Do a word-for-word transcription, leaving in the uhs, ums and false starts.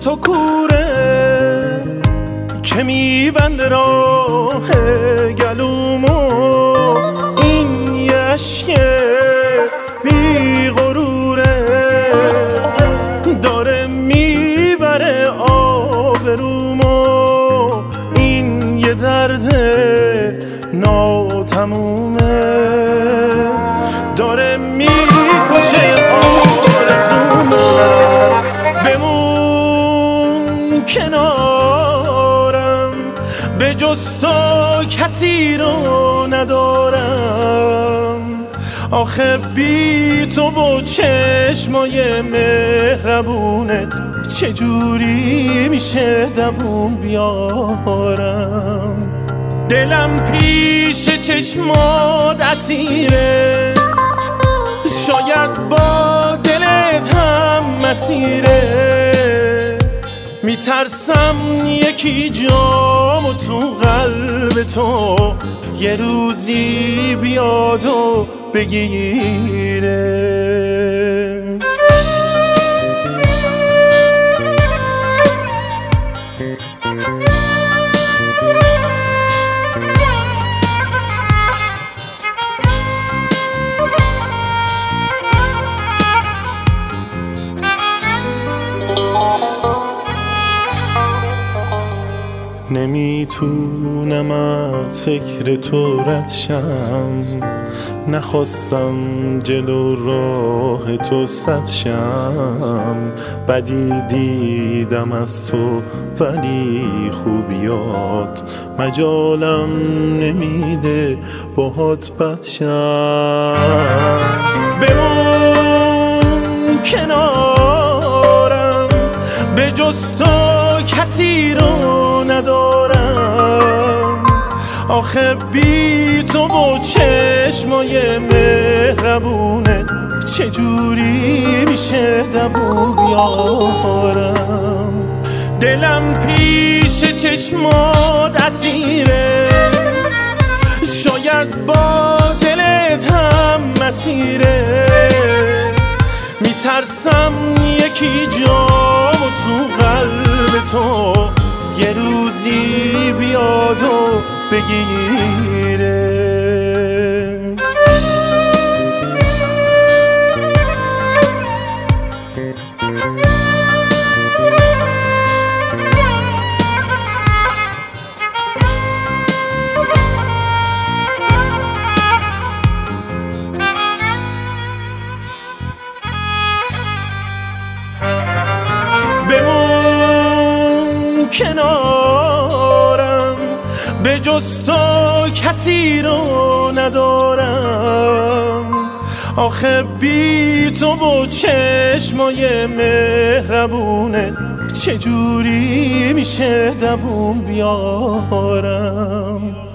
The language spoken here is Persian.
تو کوره که میبنده راه گلومو، این یه عشق بی غروره داره میبره آبرومو، این یه درد ناتمومه داره میکشه آرزومو. بمون کنارم، به جز تو کسی رو ندارم، آخه بی تو با چشمای مهربونه چجوری میشه دووم بیارم. دلم پیش چشمات اسیره، شاید با دلت هم مسیره، میترسم یکی جامو تو قلب تو یه روزی بیاد و بگیره. نمیتونم از فکر تو رد شم، نخواستم جلو راه تو سد شم، بدی دیدم از تو ولی خوبیات مجالم نمیده باهات بد شم. بمون کنارم، به جز تو کسی رو ندارم، آخه بی تو با چشمای مهربونه چجوری میشه دووم بیارم. دلم پیش چشمات اسیره، شاید با دلت هم مسیره، میترسم یکی جامو تو قلب تو یه روزی بیاد و بگیره. بمون کنارم، به جز تو کسی رو ندارم، آخه بی تو با چشمای مهربونه چجوری میشه دووم بیارم.